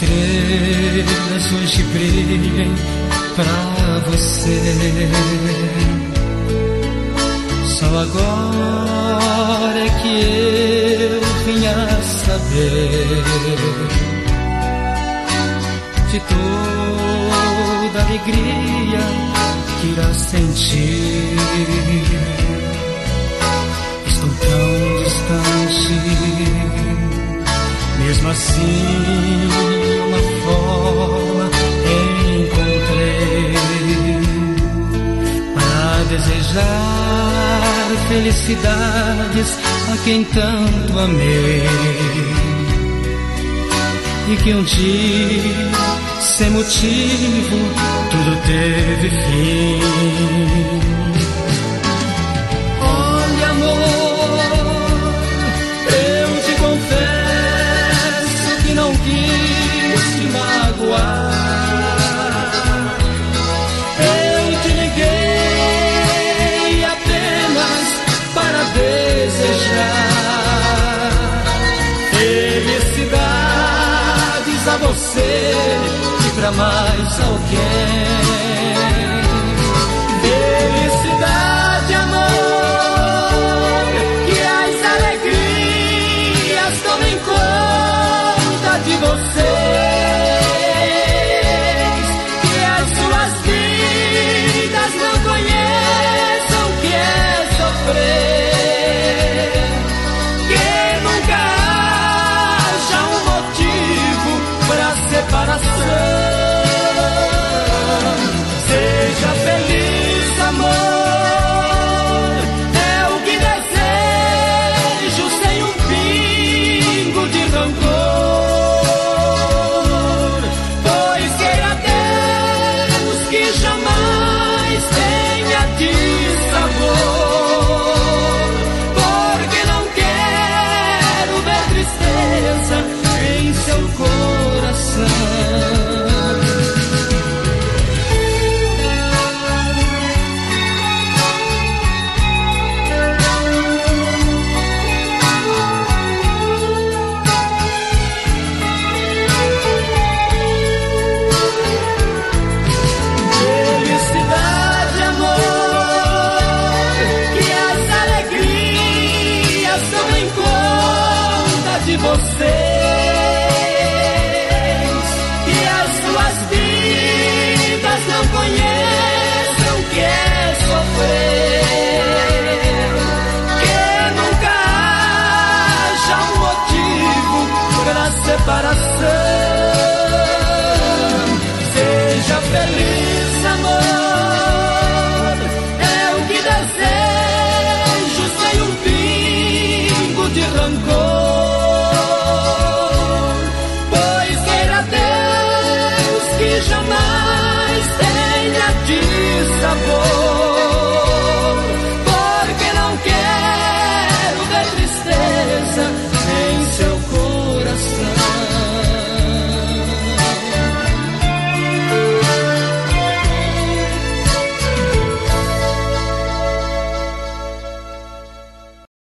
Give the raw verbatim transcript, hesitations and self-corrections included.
estrelas hoje brilhem pra você. Só agora é que eu vim a saber de toda a alegria que irá sentir. Estou tão distante, mesmo assim uma forma encontrei para desejar felicidades a quem tanto amei, e que um dia, sem motivo, tudo teve fim. Olha, amor, eu te confesso que não quis te magoar. Eu te liguei apenas para desejar felicidades a você e pra mais alguém. Felicidade, amor, que as alegrias tomem conta de vocês, que as suas vidas não conheçam o que é sofrer, que nunca haja um motivo pra separação. Seja feliz, amor, é o que desejo, sem um pingo de rancor, pois queira Deus que jamais tenha dissabor, porque não quero ver tristeza em seu coração. Felicidade, amor, que as alegrias tomem conta de você.